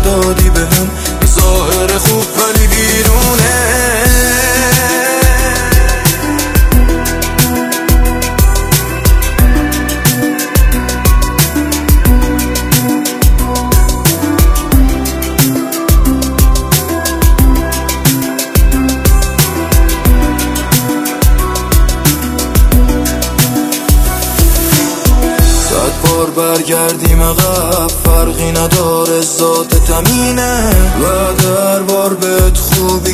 دادی بهم، ظاهر خوب ولی بیرونه. بار برگردیم عقب فرقی نداره، ذات تمینه و در بار بهت خوبی